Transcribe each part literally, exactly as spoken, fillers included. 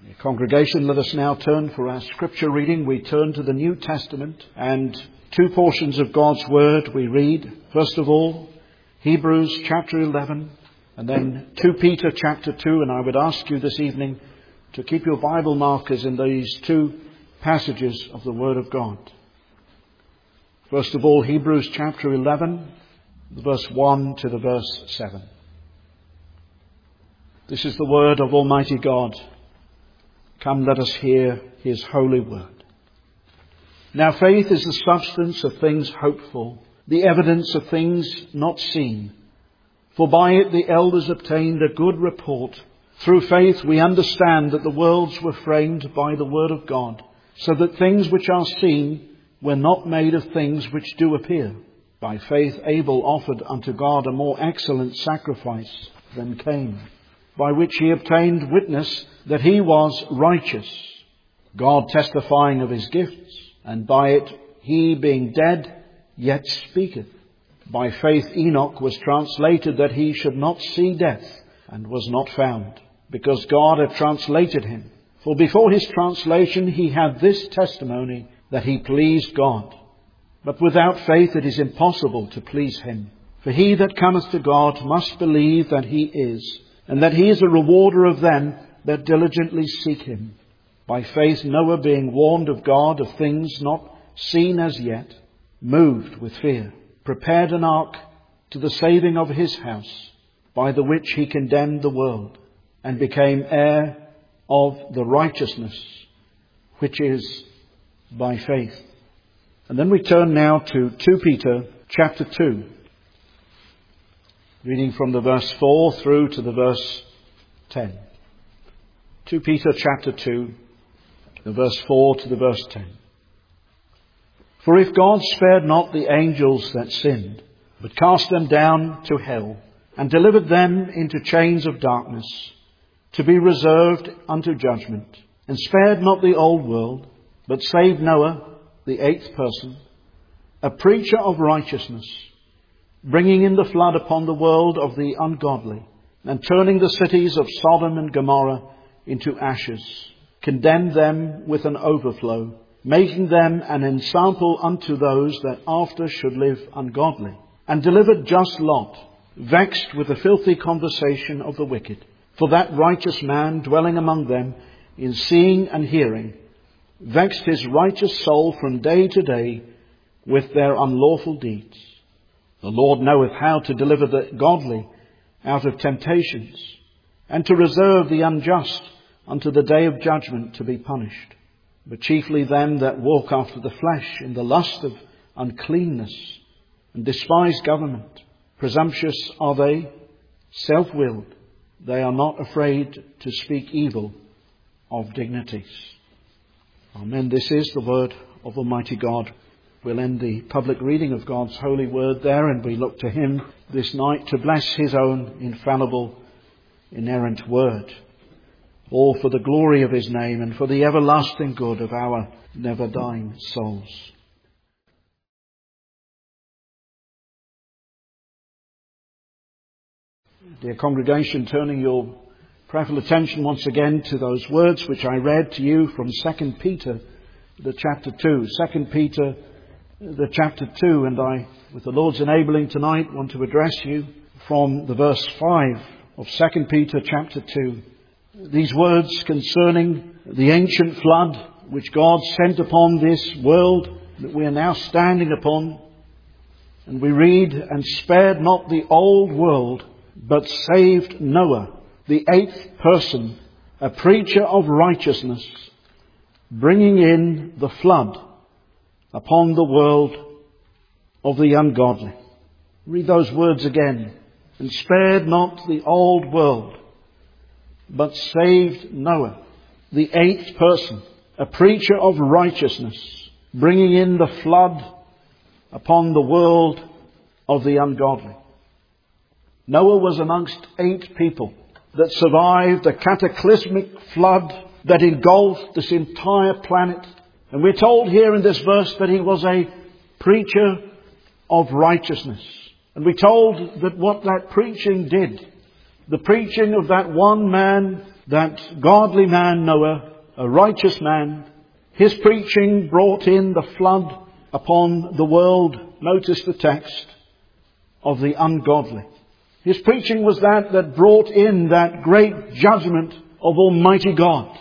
Congregation, let us now turn for our scripture reading. We turn to the New Testament and two portions of God's Word we read. First of all, Hebrews chapter eleven and then Second Peter chapter two. And I would ask you this evening to keep your Bible markers in these two passages of the Word of God. First of all, Hebrews chapter eleven, verse one to the verse seven. This is the word of Almighty God. Come, let us hear his holy word. Now faith is the substance of things hoped for, the evidence of things not seen. For by it the elders obtained a good report. Through faith we understand that the worlds were framed by the word of God, so that things which are seen were not made of things which do appear. By faith Abel offered unto God a more excellent sacrifice than Cain, by which he obtained witness that he was righteous, God testifying of his gifts, and by it he being dead yet speaketh. By faith Enoch was translated that he should not see death, and was not found, because God had translated him. For before his translation he had this testimony, that he pleased God. But without faith it is impossible to please him. For he that cometh to God must believe that he is, and that he is a rewarder of them that diligently seek him. By faith Noah, being warned of God of things not seen as yet, moved with fear, prepared an ark to the saving of his house, by the which he condemned the world, and became heir of the righteousness which is by faith. And then we turn now to Second Peter chapter two. Reading from the verse four through to the verse ten. Second Peter chapter two, the verse four to the verse ten. For if God spared not the angels that sinned, but cast them down to hell, and delivered them into chains of darkness, to be reserved unto judgment, and spared not the old world, but saved Noah, the eighth person, a preacher of righteousness, bringing in the flood upon the world of the ungodly, and turning the cities of Sodom and Gomorrah into ashes, condemned them with an overflow, making them an ensample unto those that after should live ungodly, and delivered just Lot, vexed with the filthy conversation of the wicked. For that righteous man dwelling among them in seeing and hearing, vexed his righteous soul from day to day with their unlawful deeds. The Lord knoweth how to deliver the godly out of temptations, and to reserve the unjust unto the day of judgment to be punished. But chiefly them that walk after the flesh in the lust of uncleanness, and despise government. Presumptuous are they, self-willed. They are not afraid to speak evil of dignities. Amen. This is the word of Almighty God. We'll end the public reading of God's holy word there, and we look to him this night to bless his own infallible, inerrant word. All for the glory of his name and for the everlasting good of our never dying souls. Dear congregation, turning your prayerful attention once again to those words which I read to you from Second Peter, the chapter two. Second Peter, the chapter two, and I, with the Lord's enabling tonight, want to address you from the verse five of Second Peter chapter two. These words concerning the ancient flood which God sent upon this world that we are now standing upon. And we read, and spared not the old world, but saved Noah, the eighth person, a preacher of righteousness, bringing in the flood upon the world of the ungodly. Read those words again. And spared not the old world, but saved Noah, the eighth person, a preacher of righteousness, bringing in the flood upon the world of the ungodly. Noah was amongst eight people that survived a cataclysmic flood that engulfed this entire planet. And we're told here in this verse that he was a preacher of righteousness. And we're told that what that preaching did The preaching of that one man, that godly man Noah, a righteous man, his preaching brought in the flood upon the world, notice the text, of the ungodly. His preaching was that that brought in that great judgment of Almighty God.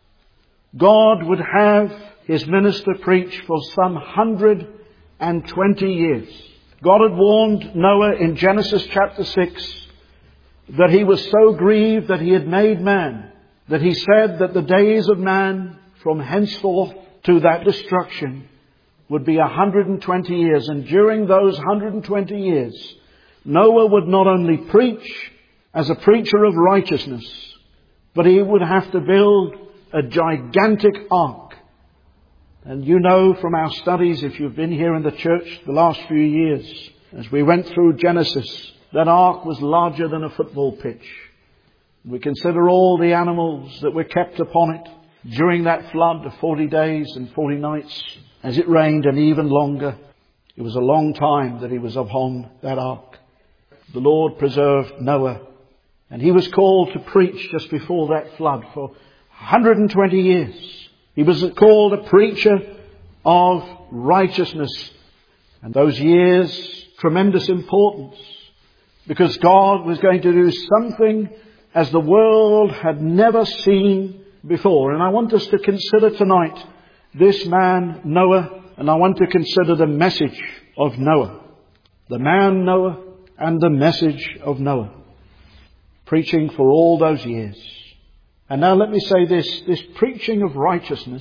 God would have His minister preach for some hundred and twenty years. God had warned Noah in Genesis chapter six that he was so grieved that he had made man, that he said that the days of man from henceforth to that destruction would be one hundred and twenty years. And during those one hundred and twenty years, Noah would not only preach as a preacher of righteousness, but he would have to build a gigantic ark. And you know from our studies, if you've been here in the church the last few years, as we went through Genesis, that ark was larger than a football pitch. We consider all the animals that were kept upon it during that flood of forty days and forty nights, as it rained, and even longer. It was a long time that he was upon that ark. The Lord preserved Noah, and he was called to preach just before that flood for one hundred and twenty years. He was called a preacher of righteousness. And those years, tremendous importance, because God was going to do something as the world had never seen before. And I want us to consider tonight this man Noah, and I want to consider the message of Noah. The man Noah and the message of Noah. Preaching for all those years. And now let me say this, this preaching of righteousness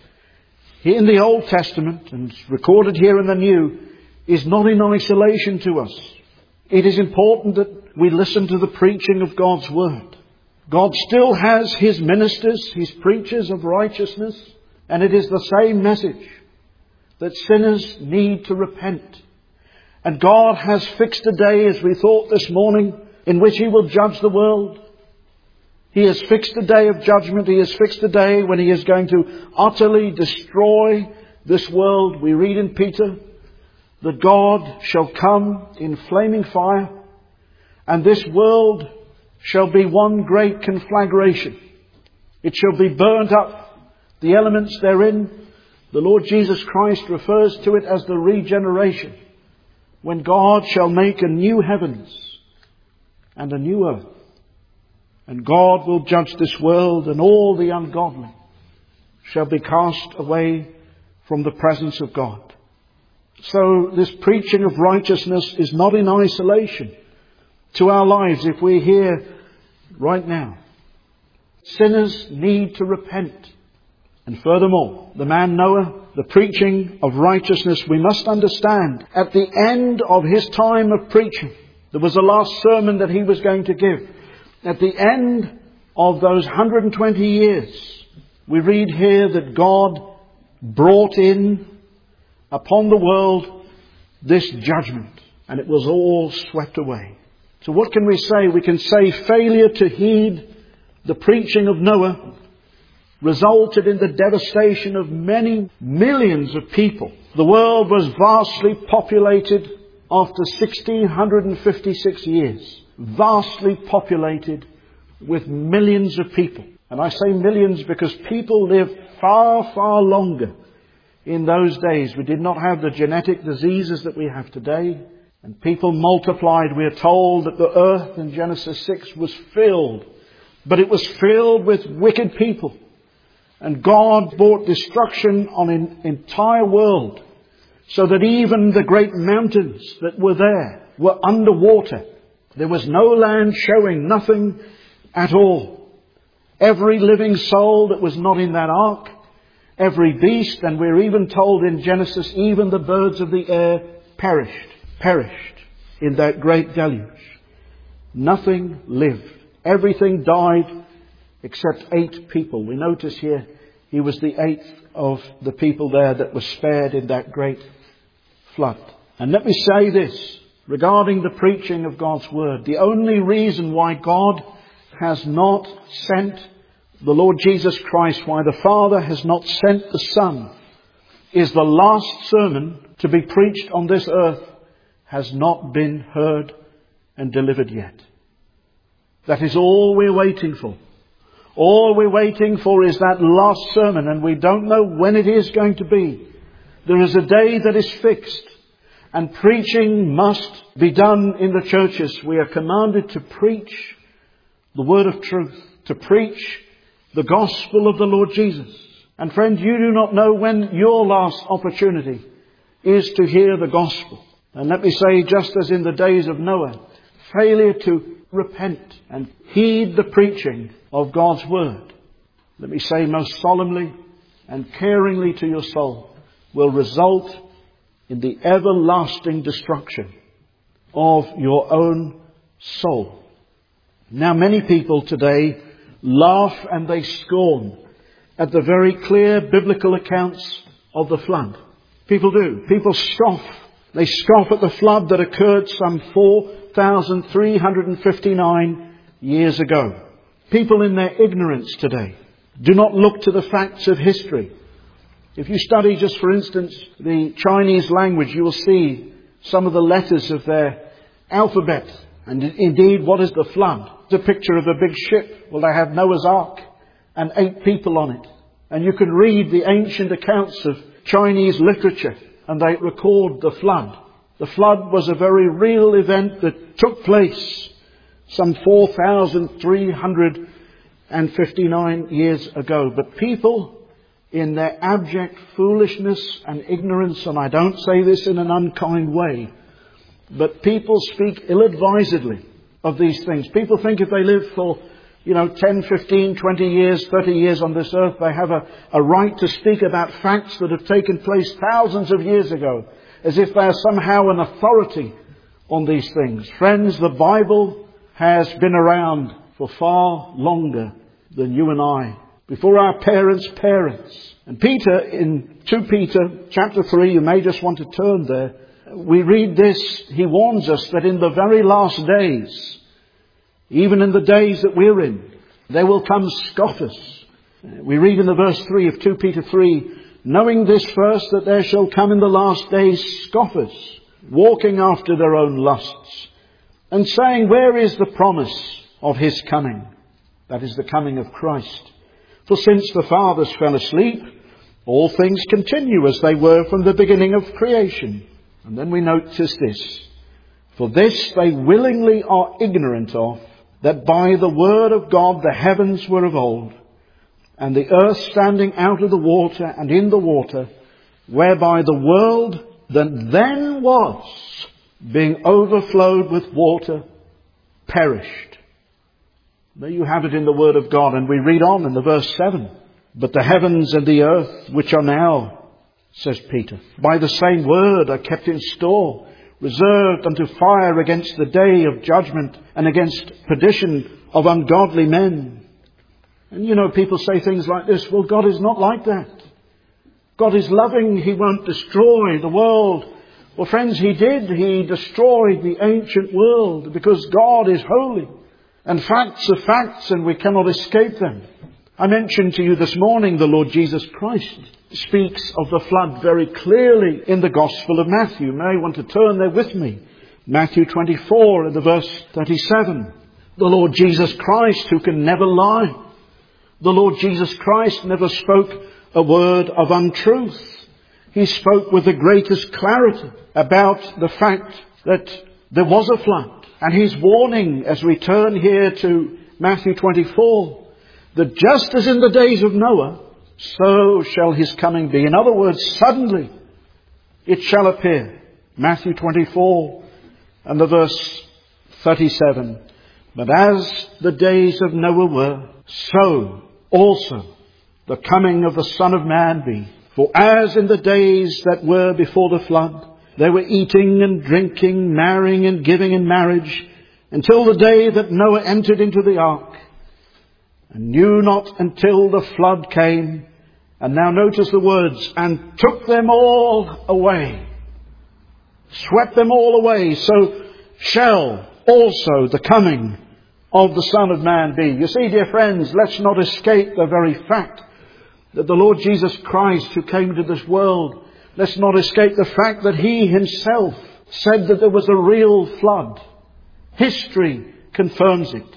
in the Old Testament, and recorded here in the New, is not in isolation to us. It is important that we listen to the preaching of God's Word. God still has His ministers, His preachers of righteousness, and it is the same message that sinners need to repent. And God has fixed a day, as we thought this morning, in which He will judge the world. He has fixed a day of judgment. He has fixed a day when He is going to utterly destroy this world. We read in Peter that God shall come in flaming fire, and this world shall be one great conflagration. It shall be burnt up, the elements therein. The Lord Jesus Christ refers to it as the regeneration, when God shall make a new heavens and a new earth. And God will judge this world, and all the ungodly shall be cast away from the presence of God. So this preaching of righteousness is not in isolation to our lives. If we're here right now, sinners need to repent. And furthermore, the man Noah, the preaching of righteousness, we must understand, at the end of his time of preaching, there was a last sermon that he was going to give. At the end of those one hundred and twenty years, we read here that God brought in upon the world this judgment, and it was all swept away. So what can we say? We can say failure to heed the preaching of Noah resulted in the devastation of many millions of people. The world was vastly populated after one thousand six hundred fifty-six years. Vastly populated with millions of people. And I say millions because people lived far, far longer in those days. We did not have the genetic diseases that we have today. And people multiplied. We are told that the earth in Genesis six was filled. But it was filled with wicked people. And God brought destruction on an entire world, so that even the great mountains that were there were underwater. There was no land showing, nothing at all. Every living soul that was not in that ark, every beast, and we're even told in Genesis, even the birds of the air perished, perished in that great deluge. Nothing lived. Everything died except eight people. We notice here, he was the eighth of the people there that was spared in that great flood. And let me say this, regarding the preaching of God's Word, the only reason why God has not sent the Lord Jesus Christ, why the Father has not sent the Son, is the last sermon to be preached on this earth has not been heard and delivered yet. That is all we're waiting for. All we're waiting for is that last sermon, and we don't know when it is going to be. There is a day that is fixed, and preaching must be done in the churches. We are commanded to preach the word of truth, to preach the gospel of the Lord Jesus. And friend, you do not know when your last opportunity is to hear the gospel. And let me say, just as in the days of Noah, failure to repent and heed the preaching of God's word, let me say most solemnly and caringly to your soul, will result in the everlasting destruction of your own soul. Now, many people today laugh and they scorn at the very clear biblical accounts of the flood. People do. People scoff. They scoff at the flood that occurred some four thousand three hundred fifty-nine years ago. People in their ignorance today do not look to the facts of history. If you study, just for instance, the Chinese language, you will see some of the letters of their alphabet. And indeed, what is the flood? It's a picture of a big ship. Well, they have Noah's Ark and eight people on it. And you can read the ancient accounts of Chinese literature, and they record the flood. The flood was a very real event that took place some four thousand three hundred fifty-nine years ago. But people, in their abject foolishness and ignorance, and I don't say this in an unkind way, but people speak ill-advisedly of these things. People think if they live for, you know, ten, fifteen, twenty years, thirty years on this earth, they have a, a right to speak about facts that have taken place thousands of years ago, as if they are somehow an authority on these things. Friends, the Bible has been around for far longer than you and I, before our parents' parents. And Peter, in Second Peter chapter three, you may just want to turn there, we read this. He warns us that in the very last days, even in the days that we're in, there will come scoffers. We read in the verse three of Second Peter three, knowing this first, that there shall come in the last days scoffers, walking after their own lusts, and saying, where is the promise of his coming? That is the coming of Christ. For since the fathers fell asleep, all things continue as they were from the beginning of creation. And then we notice this. For this they willingly are ignorant of, that by the word of God the heavens were of old, and the earth standing out of the water and in the water, whereby the world that then was, being overflowed with water, perished. There you have it in the Word of God. And we read on in the verse seven. But the heavens and the earth, which are now, says Peter, by the same word are kept in store, reserved unto fire against the day of judgment and against perdition of ungodly men. And you know, people say things like this, well, God is not like that. God is loving, He won't destroy the world. Well, friends, He did. He destroyed the ancient world because God is holy. And facts are facts, and we cannot escape them. I mentioned to you this morning the Lord Jesus Christ speaks of the flood very clearly in the Gospel of Matthew. You may want to turn there with me. Matthew twenty-four and the verse thirty-seven. The Lord Jesus Christ, who can never lie. The Lord Jesus Christ never spoke a word of untruth. He spoke with the greatest clarity about the fact that there was a flood. And He's warning, as we turn here to Matthew twenty-four, that just as in the days of Noah, so shall His coming be. In other words, suddenly it shall appear. Matthew twenty-four and the verse thirty-seven. But as the days of Noah were, so also the coming of the Son of Man be. For as in the days that were before the flood, they were eating and drinking, marrying and giving in marriage, until the day that Noah entered into the ark, and knew not until the flood came. And now notice the words, and took them all away. Swept them all away. So shall also the coming of the Son of Man be. You see, dear friends, let's not escape the very fact that the Lord Jesus Christ, who came to this world, let's not escape the fact that He Himself said that there was a real flood. History confirms it.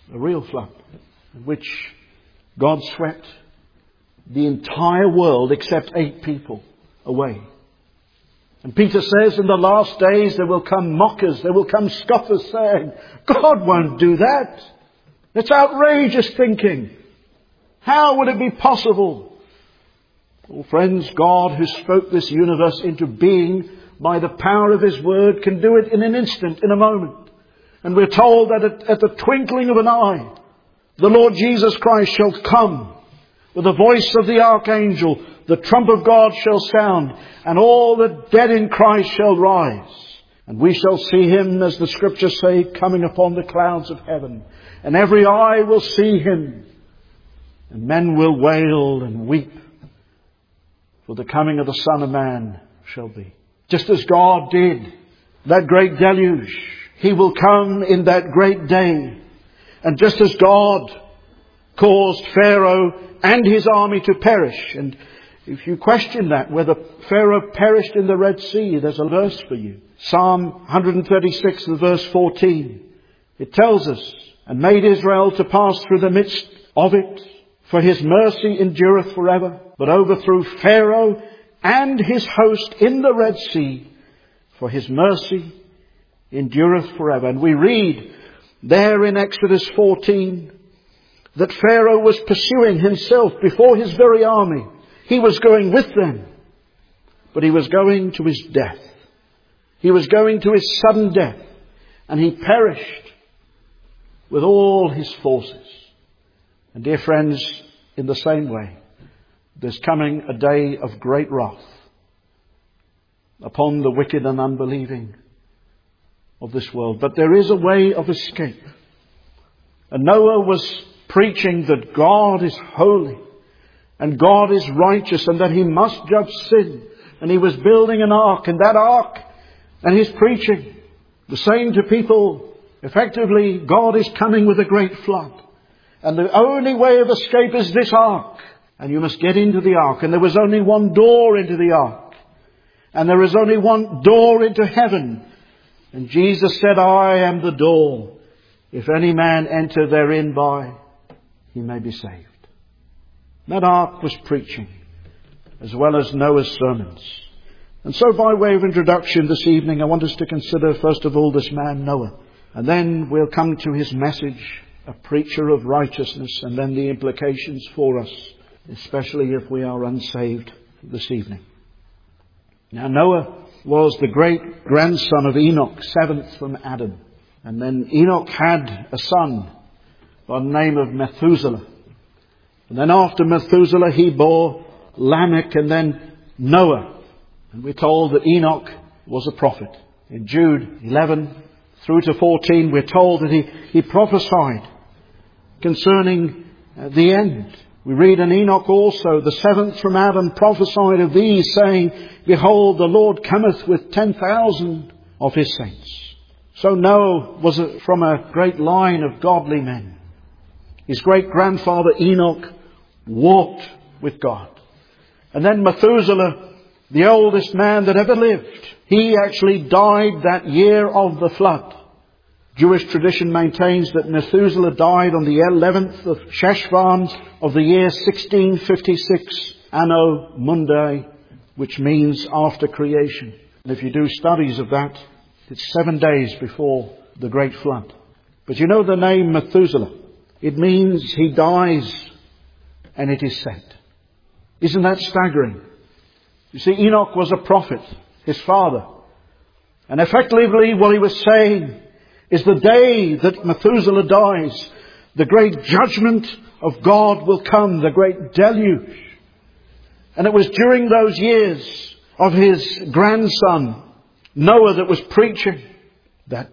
a real flood, in which God swept the entire world except eight people away. And Peter says in the last days there will come mockers, there will come scoffers saying, God won't do that. It's outrageous thinking. How would it be possible? Well, friends, God who spoke this universe into being by the power of His Word can do it in an instant, in a moment. And we're told that at, at the twinkling of an eye, the Lord Jesus Christ shall come with the voice of the archangel. The trump of God shall sound, and all the dead in Christ shall rise. And we shall see Him, as the Scriptures say, coming upon the clouds of heaven. And every eye will see Him. And men will wail and weep, for the coming of the Son of Man shall be. Just as God did that great deluge, He will come in that great day. And just as God caused Pharaoh and his army to perish, and if you question that, whether Pharaoh perished in the Red Sea, there's a verse for you. Psalm one thirty-six, verse fourteen. It tells us, and made Israel to pass through the midst of it, for His mercy endureth forever, but overthrew Pharaoh and his host in the Red Sea, for His mercy endureth forever. And we read there in Exodus fourteen that Pharaoh was pursuing himself before his very army. He was going with them, but he was going to his death. He was going to his sudden death, and he perished with all his forces. And dear friends, in the same way, there's coming a day of great wrath upon the wicked and unbelieving of this world. But there is a way of escape. And Noah was preaching that God is holy and God is righteous and that He must judge sin. And he was building an ark, and that ark, and he's preaching the same to people. Effectively, God is coming with a great flood. And the only way of escape is this ark. And you must get into the ark. And there was only one door into the ark. And there is only one door into heaven. And Jesus said, I am the door. If any man enter therein by, he may be saved. That ark was preaching, as well as Noah's sermons. And so by way of introduction this evening, I want us to consider first of all this man Noah. And then we'll come to his message, a preacher of righteousness, and then the implications for us, especially if we are unsaved this evening. Now Noah was the great grandson of Enoch, seventh from Adam. And then Enoch had a son by the name of Methuselah. And then after Methuselah he bore Lamech and then Noah. And we're told that Enoch was a prophet. In Jude eleven through to fourteen we're told that he, he prophesied concerning uh, the end. We read in Enoch also, the seventh from Adam prophesied of these, saying, Behold, the Lord cometh with ten thousand of His saints. So Noah was a, from a great line of godly men. His great-grandfather Enoch walked with God. And then Methuselah, the oldest man that ever lived, he actually died that year of the flood. Jewish tradition maintains that Methuselah died on the eleventh of Sheshvan of the year sixteen fifty-six, Anno Mundi, which means after creation. And if you do studies of that, it's seven days before the great flood. But you know the name Methuselah? It means he dies and it is sent. Isn't that staggering? You see, Enoch was a prophet, his father. And effectively what he was saying is the day that Methuselah dies, the great judgment of God will come, the great deluge. And it was during those years of his grandson, Noah, that was preaching. That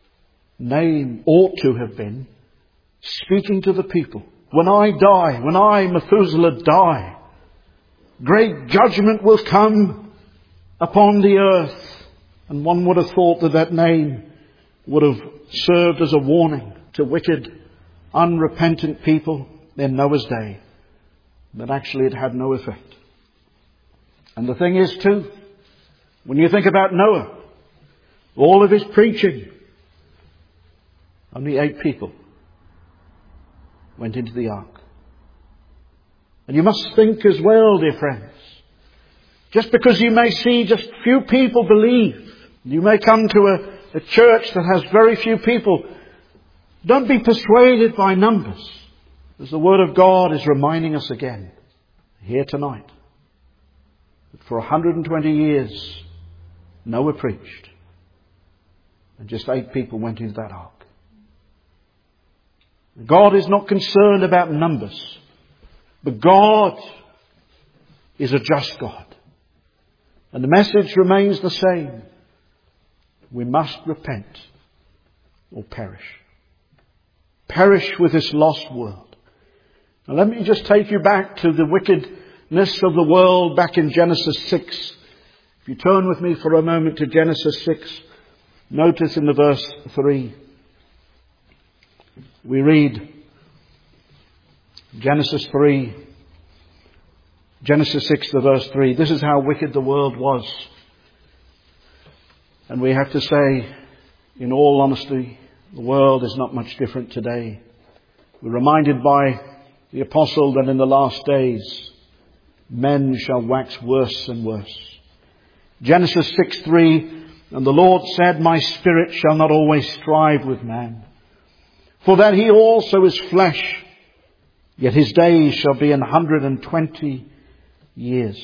name ought to have been speaking to the people. When I die, when I, Methuselah, die, great judgment will come upon the earth. And one would have thought that that name would have served as a warning to wicked, unrepentant people in Noah's day. But actually it had no effect. And the thing is too, when you think about Noah, all of his preaching, only eight people went into the ark. And you must think as well, dear friends, just because you may see just few people believe, you may come to a, a church that has very few people, don't be persuaded by numbers, as the Word of God is reminding us again here tonight, that for one hundred twenty years Noah preached, and just eight people went into that ark. God is not concerned about numbers, but God is a just God. And the message remains the same. We must repent or perish. Perish with this lost world. Now let me just take you back to the wickedness of the world back in Genesis six. If you turn with me for a moment to Genesis six, notice in the verse three. We read Genesis three, Genesis six, the verse three. This is how wicked the world was. And we have to say, in all honesty, the world is not much different today. We're reminded by the apostle that in the last days, men shall wax worse and worse. Genesis six three, and the Lord said, my spirit shall not always strive with man, for that he also is flesh, yet his days shall be an hundred and twenty years.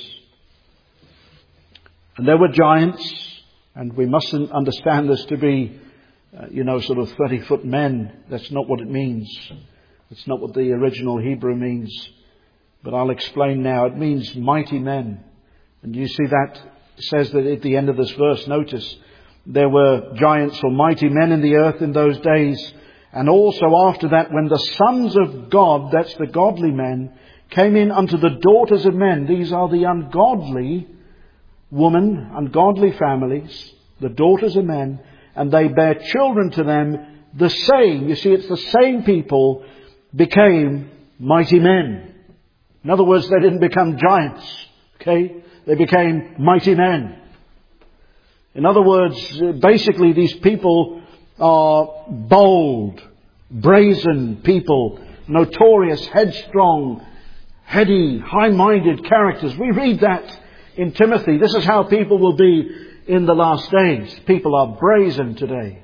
And there were giants, and we mustn't understand this to be, uh, you know, sort of thirty foot men. That's not what it means. It's not what the original Hebrew means. But I'll explain now. It means mighty men. And you see that says that at the end of this verse, notice, there were giants or mighty men in the earth in those days. And also after that, when the sons of God, that's the godly men, came in unto the daughters of men. These are the ungodly women, ungodly families, the daughters of men, and they bear children to them. The same, you see, it's the same people became mighty men. In other words, they didn't become giants. Okay? They became mighty men. In other words, basically these people are bold, brazen people, notorious, headstrong, heady, high-minded characters. We read that in Timothy. This is how people will be in the last days. People are brazen today.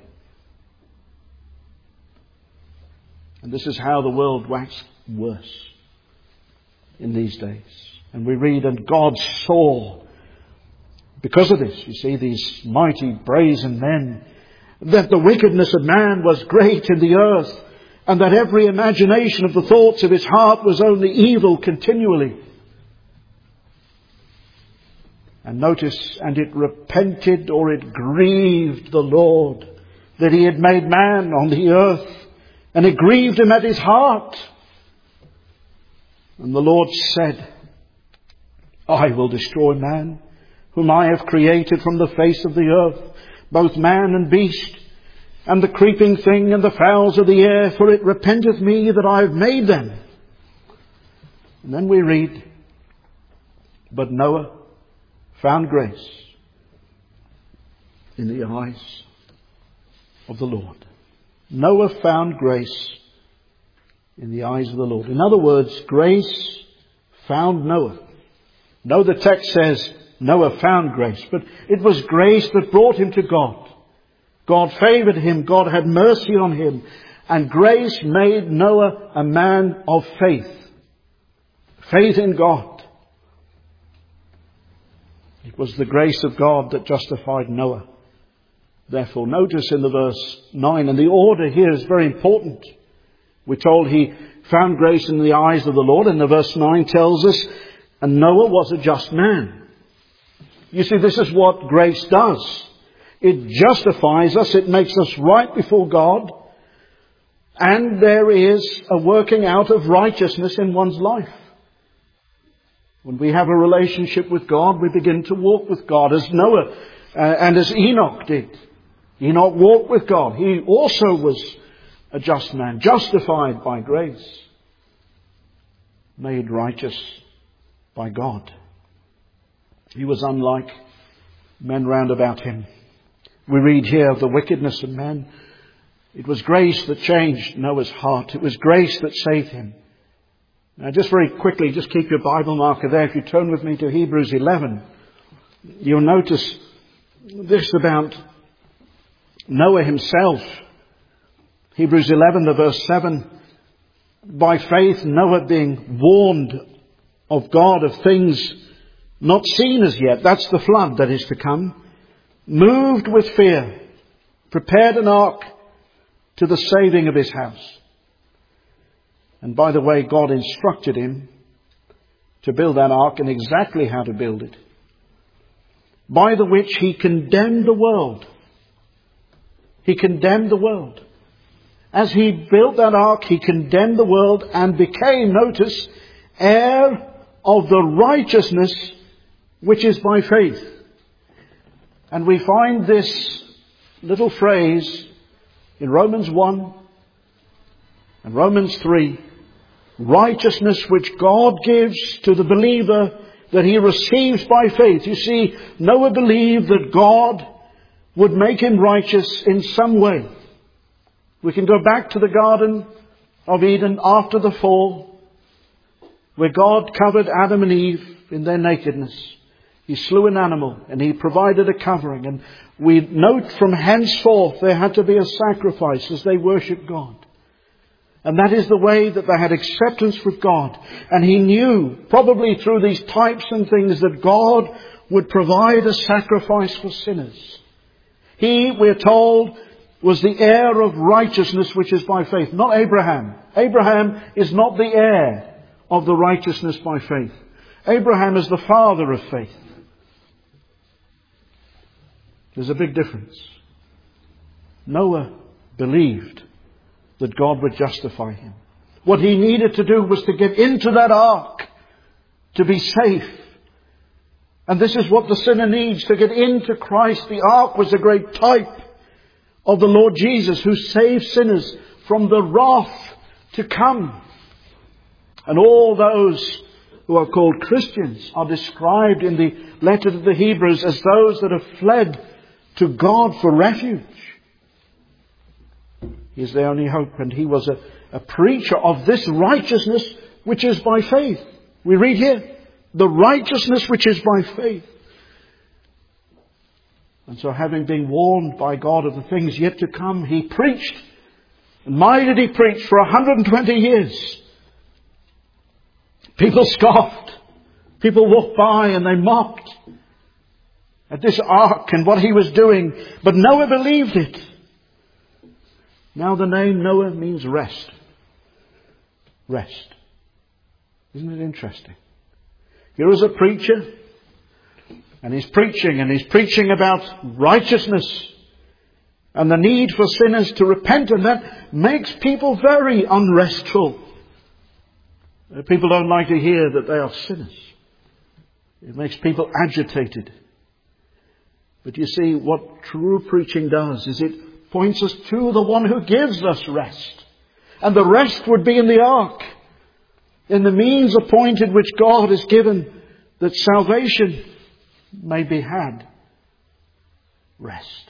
And this is how the world waxed worse in these days. And we read, and God saw, because of this, you see, these mighty, brazen men, that the wickedness of man was great in the earth, and that every imagination of the thoughts of his heart was only evil continually. And notice, and it repented, or it grieved the Lord, that he had made man on the earth, and it grieved him at his heart. And the Lord said, I will destroy man, whom I have created from the face of the earth, both man and beast, and the creeping thing and the fowls of the air, for it repenteth me that I have made them. And then we read, but Noah found grace in the eyes of the Lord. Noah found grace in the eyes of the Lord. In other words, grace found Noah. No, the text says Noah found grace, but it was grace that brought him to God. God favoured him. God had mercy on him. And grace made Noah a man of faith. Faith in God. It was the grace of God that justified Noah. Therefore, notice in the verse nine, and the order here is very important. We're told he found grace in the eyes of the Lord, and the verse nine tells us, and Noah was a just man. You see, this is what grace does. It justifies us. It makes us right before God. And there is a working out of righteousness in one's life. When we have a relationship with God, we begin to walk with God as Noah uh, and as Enoch did. Enoch walked with God. He also was a just man, justified by grace, made righteous by God. He was unlike men round about him. We read here of the wickedness of men. It was grace that changed Noah's heart. It was grace that saved him. Now just very quickly, just keep your Bible marker there. If you turn with me to Hebrews eleven, you'll notice this about Noah himself. Hebrews eleven, the verse seven. By faith, Noah, being warned of God of things not seen as yet, that's the flood that is to come, moved with fear, prepared an ark to the saving of his house. And by the way, God instructed him to build that ark and exactly how to build it. By the which he condemned the world. He condemned the world. As he built that ark, he condemned the world and became, notice, heir of the righteousness which is by faith. And we find this little phrase in Romans one and Romans three. Righteousness which God gives to the believer that he receives by faith. You see, Noah believed that God would make him righteous in some way. We can go back to the Garden of Eden after the fall, where God covered Adam and Eve in their nakedness. He slew an animal and he provided a covering. And we note from henceforth there had to be a sacrifice as they worshipped God. And that is the way that they had acceptance with God. And he knew, probably through these types and things, that God would provide a sacrifice for sinners. He, we're told, was the heir of righteousness which is by faith. Not Abraham. Abraham is not the heir of the righteousness by faith. Abraham is the father of faith. There's a big difference. Noah believed that God would justify him. What he needed to do was to get into that ark to be safe. And this is what the sinner needs, to get into Christ. The ark was a great type of the Lord Jesus, who saves sinners from the wrath to come. And all those who are called Christians are described in the letter to the Hebrews as those that have fled to God for refuge. He is their only hope, and he was a, a preacher of this righteousness which is by faith. We read here, the righteousness which is by faith. And so, having been warned by God of the things yet to come, he preached. And why did he preach for one hundred twenty years? People scoffed. People walked by and they mocked at this ark and what he was doing. But Noah believed it. Now the name Noah means rest. Rest. Isn't it interesting? Here is a preacher, and he's preaching, and he's preaching about righteousness and the need for sinners to repent, and that makes people very unrestful. People don't like to hear that they are sinners. It makes people agitated. But you see, what true preaching does is it points us to the one who gives us rest. And the rest would be in the ark, in the means appointed which God has given, that salvation may be had. Rest.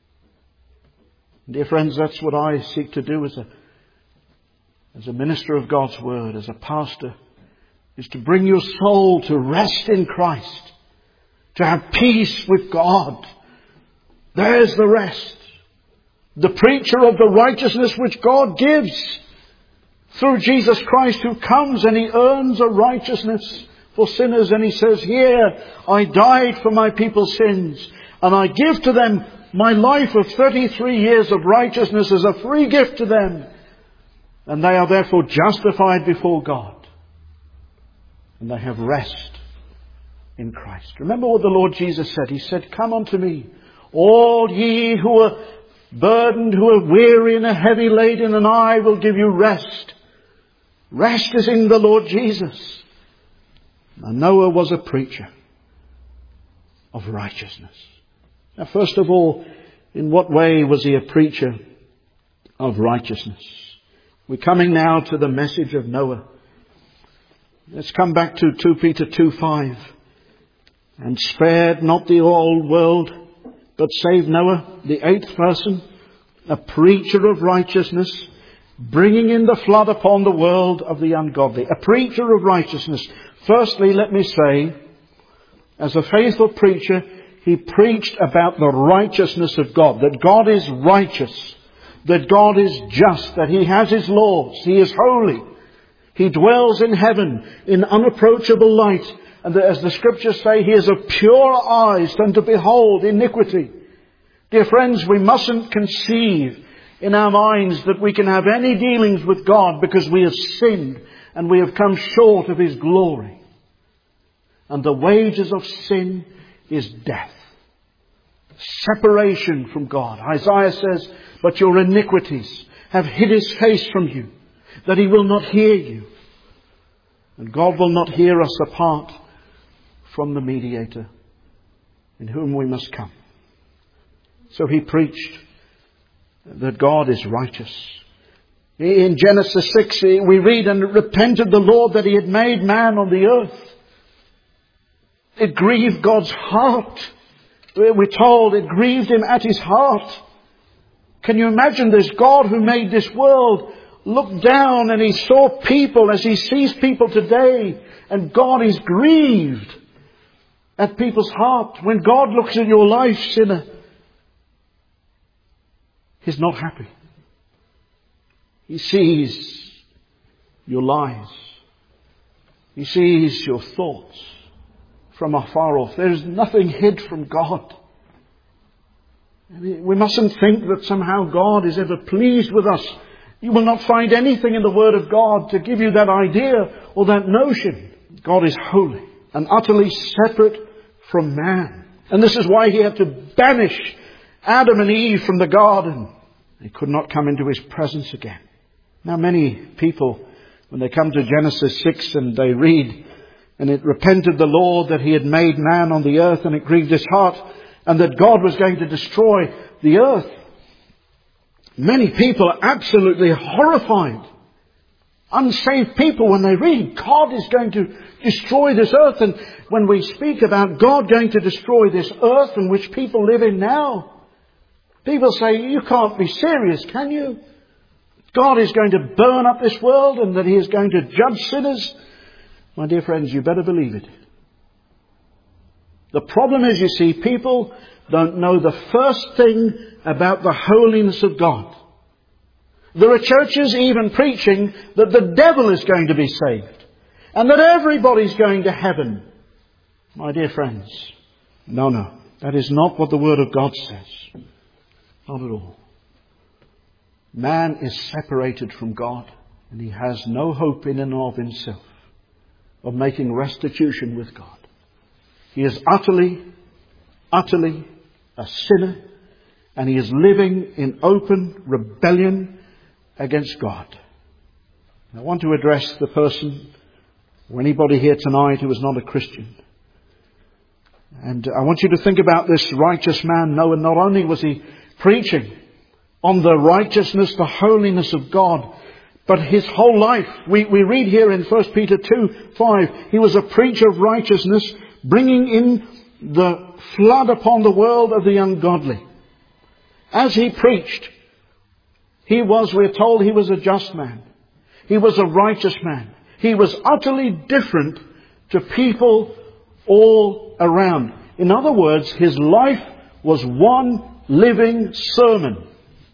Dear friends, that's what I seek to do as a as a minister of God's Word, as a pastor, is to bring your soul to rest in Christ, to have peace with God. There's the rest. The preacher of the righteousness which God gives through Jesus Christ, who comes and he earns a righteousness for sinners, and he says, here, I died for my people's sins, and I give to them my life of thirty-three years of righteousness as a free gift to them. And they are therefore justified before God. And they have rest in Christ. Remember what the Lord Jesus said. He said, come unto me, all ye who are burdened, who are weary and are heavy laden, and I will give you rest. Rest is in the Lord Jesus. Now Noah was a preacher of righteousness. Now first of all, in what way was he a preacher of righteousness? We're coming now to the message of Noah. Let's come back to Second Peter two five. And spared not the whole world, but saved Noah, the eighth person, a preacher of righteousness, bringing in the flood upon the world of the ungodly. A preacher of righteousness. Firstly, let me say, as a faithful preacher, he preached about the righteousness of God. That God is righteous. That God is just. That He has His laws. He is holy. He dwells in heaven in unapproachable light. And as the Scriptures say, He is of pure eyes than to behold iniquity. Dear friends, we mustn't conceive in our minds that we can have any dealings with God because we have sinned and we have come short of His glory. And the wages of sin is death. Separation from God. Isaiah says, but your iniquities have hid His face from you, that He will not hear you. And God will not hear us apart from the mediator in whom we must come. So He preached that God is righteous. In Genesis six we read, and it repented the Lord that He had made man on the earth. It grieved God's heart. We're told it grieved Him at His heart. Can you imagine this God who made this world look down and He saw people as He sees people today, and God is grieved at people's heart. When God looks at your life, sinner, He's not happy. He sees your lies. He sees your thoughts from afar off. There is nothing hid from God. We mustn't think that somehow God is ever pleased with us. You will not find anything in the Word of God to give you that idea or that notion. God is holy and utterly separate from man. And this is why He had to banish Adam and Eve from the garden. They could not come into His presence again. Now many people, when they come to Genesis six and they read, and it repented the Lord that He had made man on the earth, and it grieved His heart, and that God was going to destroy the earth. Many people are absolutely horrified. Unsaved people, when they read God is going to destroy this earth. And when we speak about God going to destroy this earth in which people live in now, people say, you can't be serious, can you? God is going to burn up this world and that He is going to judge sinners. My dear friends, you better believe it. The problem is, you see, people don't know the first thing about the holiness of God. There are churches even preaching that the devil is going to be saved and that everybody's going to heaven. My dear friends, no, no, that is not what the Word of God says. Not at all. Man is separated from God, and he has no hope in and of himself of making restitution with God. He is utterly, utterly a sinner, and he is living in open rebellion against God. I want to address the person, or anybody here tonight who is not a Christian. And I want you to think about this righteous man. No, and not only was he preaching on the righteousness, the holiness of God, but his whole life, we, we read here in First Peter two five, he was a preacher of righteousness, bringing in the flood upon the world of the ungodly. As he preached, he was, we're told, he was a just man. He was a righteous man. He was utterly different to people all around. In other words, his life was one living sermon.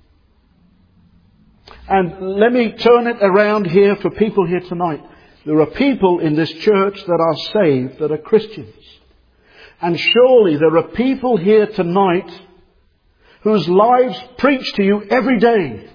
And let me turn it around here for people here tonight. There are people in this church that are saved, that are Christians. And surely there are people here tonight whose lives preach to you every day.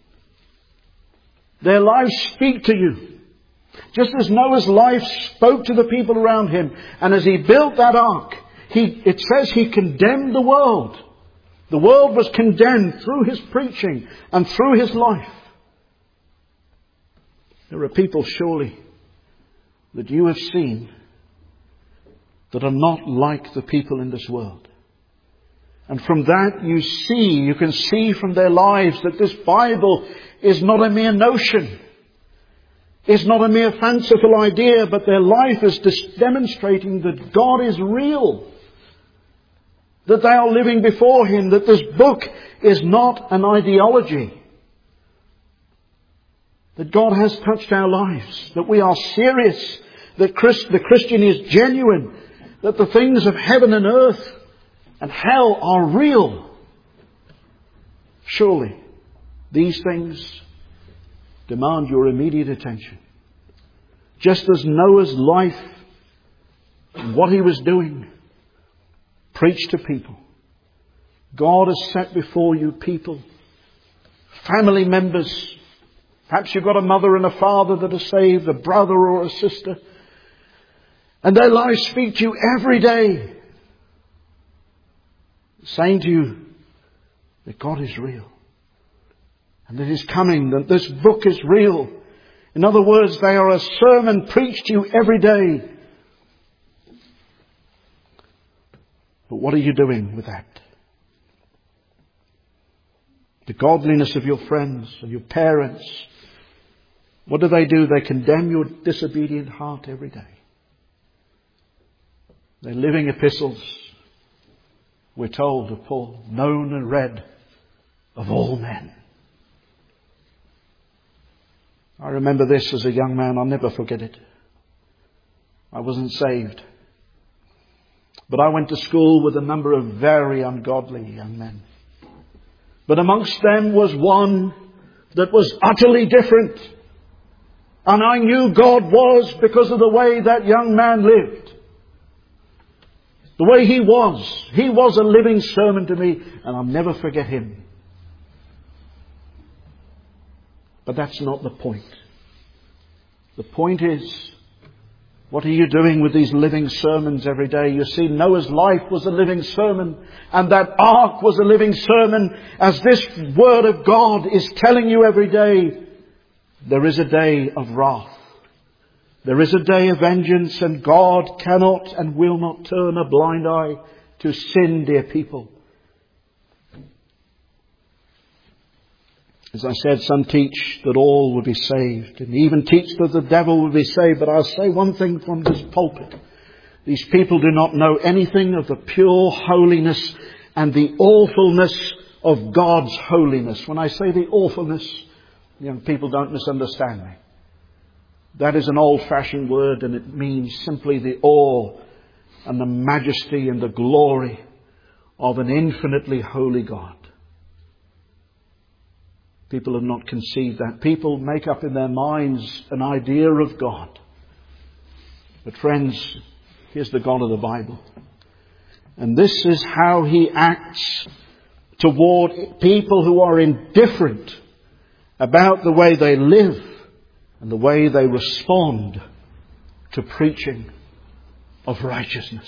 Their lives speak to you. Just as Noah's life spoke to the people around him. And as he built that ark, he, it says he condemned the world. The world was condemned through his preaching and through his life. There are people surely that you have seen that are not like the people in this world. And from that you see, you can see from their lives that this Bible is not a mere notion. It's not a mere fanciful idea, but their life is just demonstrating that God is real. That they are living before Him, that this book is not an ideology. That God has touched our lives. That we are serious. That Christ, the Christian is genuine. That the things of heaven and earth and hell are real. Surely, these things demand your immediate attention. Just as Noah's life and what he was doing preached to people, God has set before you people, family members. Perhaps you've got a mother and a father that are saved, a brother or a sister. And their lives speak to you every day, saying to you that God is real. And that He's coming, that this book is real. In other words, they are a sermon preached to you every day. But what are you doing with that? The godliness of your friends and your parents, what do they do? They condemn your disobedient heart every day. They're living epistles, we're told of Paul, known and read of all men. I remember this as a young man. I'll never forget it. I wasn't saved. But I went to school with a number of very ungodly young men. But amongst them was one that was utterly different. And I knew God was because of the way that young man lived. The way he was. He was a living sermon to me, and I'll never forget him. But that's not the point. The point is, what are you doing with these living sermons every day? You see, Noah's life was a living sermon, and that ark was a living sermon, as this word of God is telling you every day. There is a day of wrath. There is a day of vengeance, and God cannot and will not turn a blind eye to sin, dear people. As I said, some teach that all will be saved, and even teach that the devil will be saved. But I'll say one thing from this pulpit. These people do not know anything of the pure holiness and the awfulness of God's holiness. When I say the awfulness, young people, don't misunderstand me. That is an old-fashioned word, and it means simply the awe and the majesty and the glory of an infinitely holy God. People have not conceived that. People make up in their minds an idea of God. But friends, here's the God of the Bible. And this is how He acts toward people who are indifferent about the way they live and the way they respond to preaching of righteousness.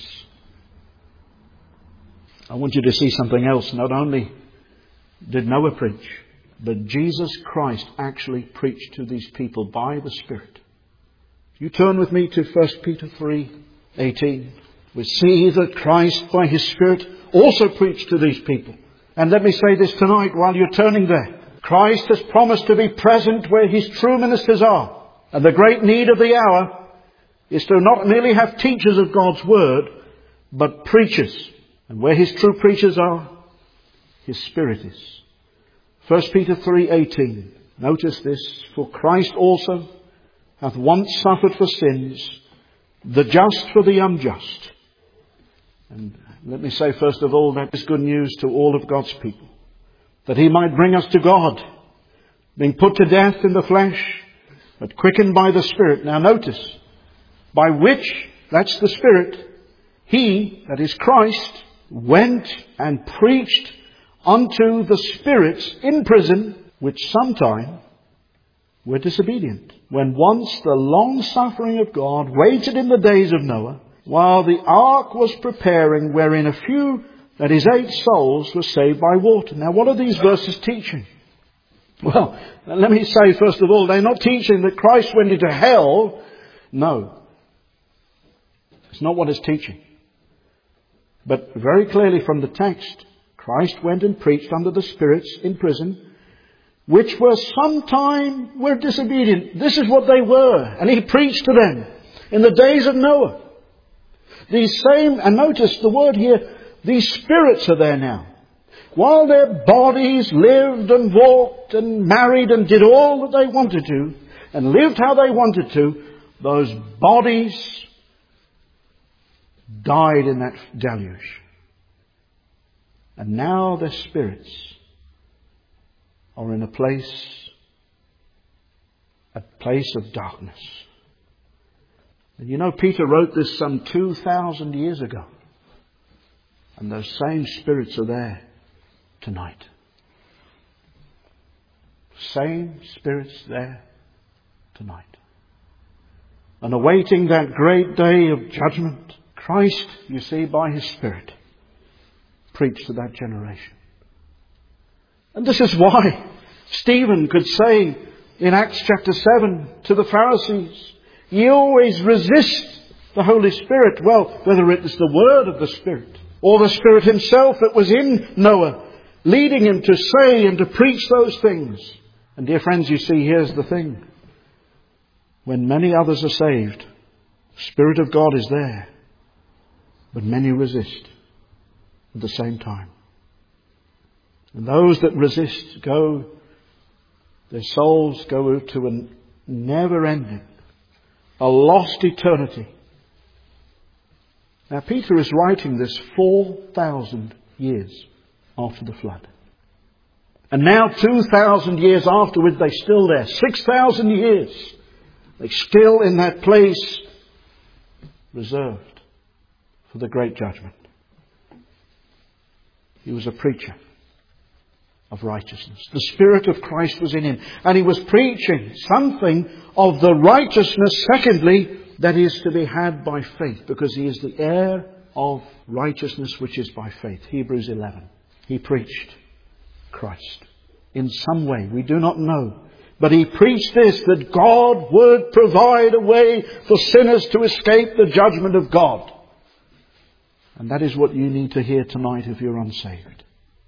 I want you to see something else. Not only did Noah preach, but Jesus Christ actually preached to these people by the Spirit. You turn with me to First Peter three eighteen. We see that Christ by His Spirit also preached to these people. And let me say this tonight while you're turning there. Christ has promised to be present where His true ministers are. And the great need of the hour is to not merely have teachers of God's Word, but preachers. And where His true preachers are, His Spirit is. First Peter three eighteen. Notice this. For Christ also hath once suffered for sins, the just for the unjust. And let me say first of all, that is good news to all of God's people. That He might bring us to God, being put to death in the flesh, but quickened by the Spirit. Now notice, by which, that's the Spirit, He, that is Christ, went and preached unto the spirits in prison, which sometime were disobedient, when once the long suffering of God waited in the days of Noah, while the ark was preparing, wherein a few, that is eight souls, were saved by water. Now what are these verses teaching? Well, let me say first of all, they're not teaching that Christ went into hell. No. It's not what it's teaching. But very clearly from the text, Christ went and preached unto the spirits in prison, which were sometime were disobedient. This is what they were. And He preached to them in the days of Noah. These same, and notice the word here, these spirits are there now. while their bodies lived and walked and married and did all that they wanted to and lived how they wanted to, those bodies died in that deluge. And now their spirits are in a place, a place of darkness. And you know, Peter wrote this some two thousand years ago. And those same spirits are there tonight. Same spirits there tonight. And awaiting that great day of judgment, Christ, you see, by His Spirit, preached to that generation. And this is why Stephen could say in Acts chapter seven to the Pharisees, "Ye always resist the Holy Spirit." Well, whether it is the word of the Spirit or the Spirit Himself that was in Noah, leading him to say and to preach those things. And dear friends, you see, here's the thing. When many others are saved, the Spirit of God is there, but many resist at the same time. And those that resist go, their souls go to a never-ending, a lost eternity. Now, Peter is writing this four thousand years after the flood. And now, two thousand years afterward, they're still there. six thousand years. They're still in that place reserved for the great judgment. He was a preacher of righteousness. The Spirit of Christ was in him. And he was preaching something of the righteousness, secondly, that is to be had by faith. Because he is the heir of righteousness which is by faith. Hebrews eleven. He preached Christ in some way. We do not know. But he preached this, that God would provide a way for sinners to escape the judgment of God. And that is what you need to hear tonight if you're unsaved.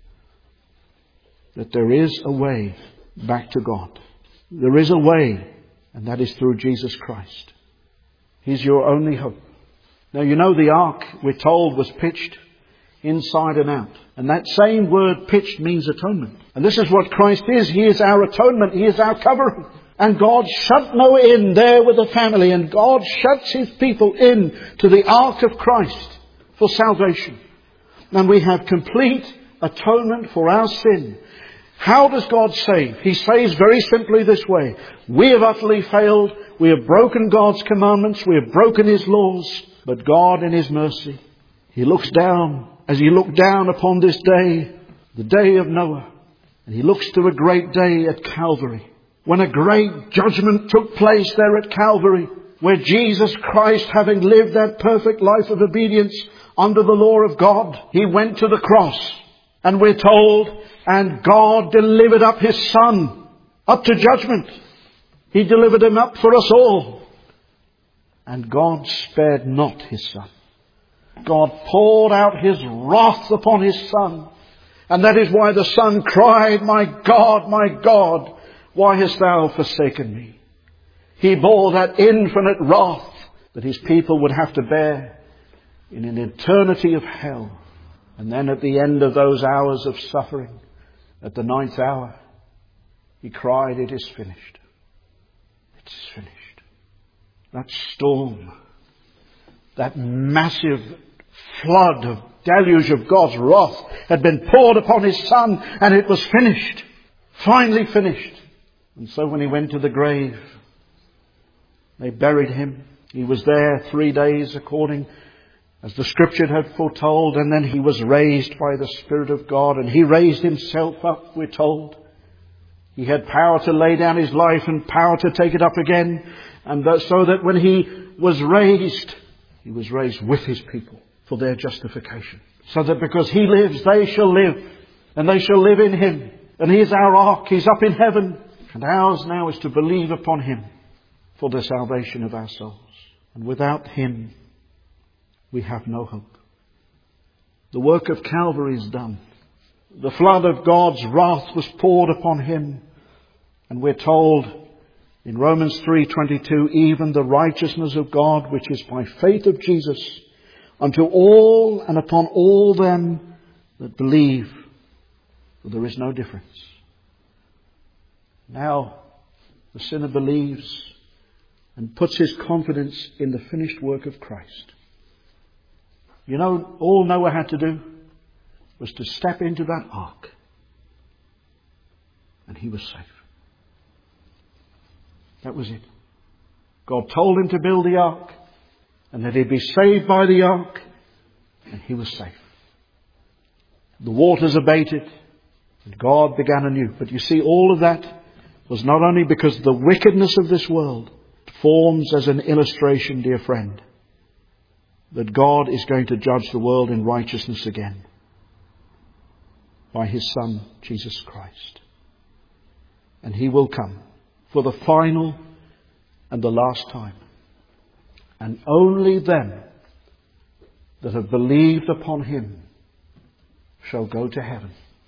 That there is a way back to God. There is a way, and that is through Jesus Christ. He's your only hope. Now, you know the ark, we're told, was pitched inside and out. And that same word pitched means atonement. And this is what Christ is. He is our atonement. He is our covering. And God shut Noah in there with a family. And God shuts His people in to the ark of Christ for salvation. And we have complete atonement for our sin. How does God save? He saves very simply this way. We have utterly failed. We have broken God's commandments. We have broken His laws. But God in His mercy, He looks down, as He looked down upon this day, the day of Noah. And He looks to a great day at Calvary, when a great judgment took place there at Calvary, where Jesus Christ, having lived that perfect life of obedience under the law of God, He went to the cross. And we're told, and God delivered up His Son up to judgment. He delivered Him up for us all. And God spared not His Son. God poured out His wrath upon His Son. And that is why the Son cried, "My God, my God, why hast Thou forsaken me?" He bore that infinite wrath that His people would have to bear in an eternity of hell. And then at the end of those hours of suffering, at the ninth hour, He cried, "It is finished. It is finished." That storm, that massive flood of deluge of God's wrath had been poured upon His Son, and it was finished. Finally finished. And so when He went to the grave, they buried Him. He was there three days according as the Scripture had foretold, and then He was raised by the Spirit of God, and He raised Himself up, we're told. He had power to lay down His life and power to take it up again. And that, so that when He was raised, He was raised with His people for their justification. So that because He lives, they shall live. And they shall live in Him. And He is our ark. He's up in heaven. And ours now is to believe upon Him for the salvation of our souls. And without Him, we have no hope. The work of Calvary is done. The flood of God's wrath was poured upon Him. And we're told in Romans three twenty-two, even the righteousness of God, which is by faith of Jesus, unto all and upon all them that believe. For there is no difference. Now the sinner believes and puts his confidence in the finished work of Christ. You know, all Noah had to do was to step into that ark, and he was safe. That was it. God told him to build the ark, and that he'd be saved by the ark, and he was safe. The waters abated, and God began anew. But you see, all of that was not only because the wickedness of this world forms as an illustration, dear friend, that God is going to judge the world in righteousness again by His Son, Jesus Christ. And He will come for the final and the last time. And only them that have believed upon Him shall go to heaven.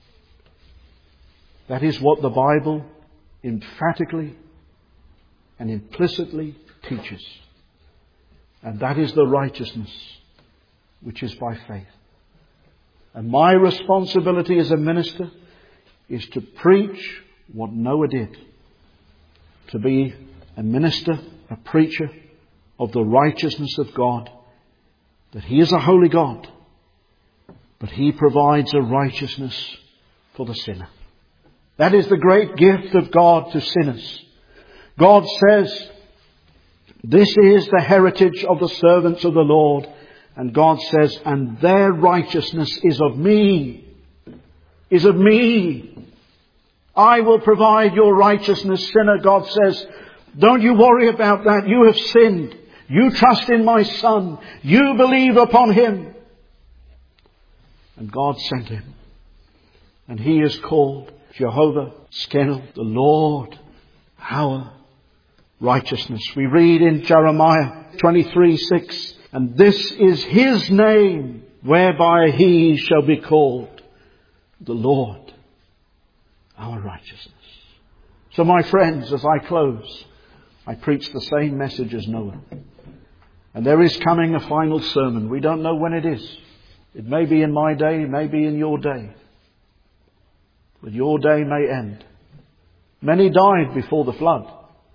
That is what the Bible emphatically and implicitly teaches. And that is the righteousness which is by faith. And my responsibility as a minister is to preach what Noah did. To be a minister, a preacher of the righteousness of God. That He is a holy God, but He provides a righteousness for the sinner. That is the great gift of God to sinners. God says, this is the heritage of the servants of the Lord. And God says, and their righteousness is of me. Is of me. I will provide your righteousness, sinner. God says, don't you worry about that. You have sinned. You trust in my Son. You believe upon Him. And God sent Him. And He is called Jehovah Tsidkenu, the Lord, our righteousness. We read in Jeremiah twenty-three six, and this is His name whereby He shall be called the Lord, our righteousness. So my friends, as I close, I preach the same message as Noah. And there is coming a final sermon. We don't know when it is. It may be in my day, it may be in your day. But your day may end. Many died before the flood.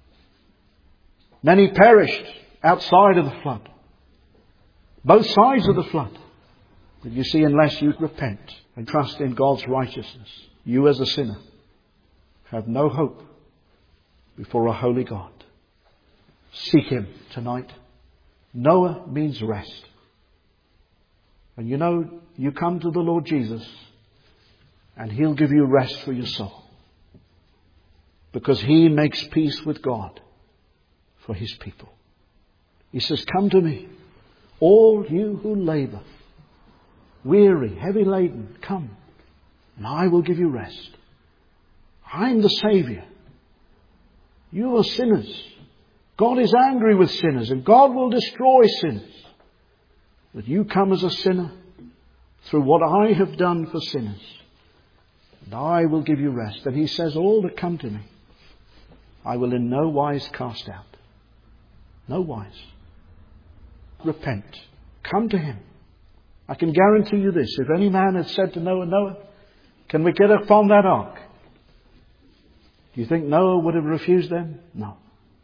Many perished outside of the flood. Both sides of the flood. But you see, unless you repent and trust in God's righteousness, you as a sinner have no hope before a holy God. Seek Him tonight. Noah means rest. And you know, you come to the Lord Jesus and He'll give you rest for your soul. Because He makes peace with God for His people. He says, come to me, all you who labour, weary, heavy laden, come, and I will give you rest. I'm the Saviour. You are sinners. God is angry with sinners, and God will destroy sinners. But you come as a sinner through what I have done for sinners, and I will give you rest. And He says, all that come to me, I will in no wise cast out. No wise. Repent. Come to Him. I can guarantee you this. If any man had said to Noah, Noah, can we get upon that ark? Do you think Noah would have refused them? No.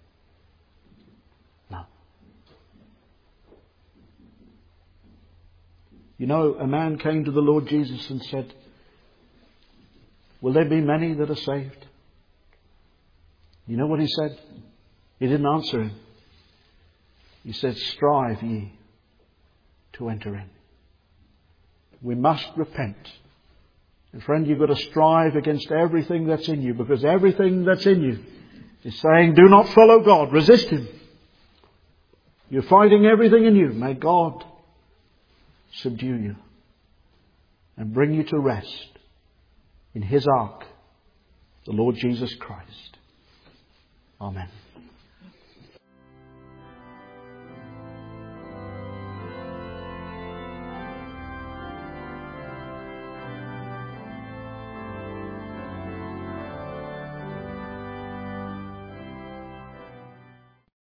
No. You know, a man came to the Lord Jesus and said, will there be many that are saved? You know what he said? He didn't answer him. He said, strive ye to enter in. We must repent. And friend, you've got to strive against everything that's in you, because everything that's in you is saying, do not follow God. Resist Him. You're fighting everything in you. May God subdue you and bring you to rest in His ark, the Lord Jesus Christ. Amen.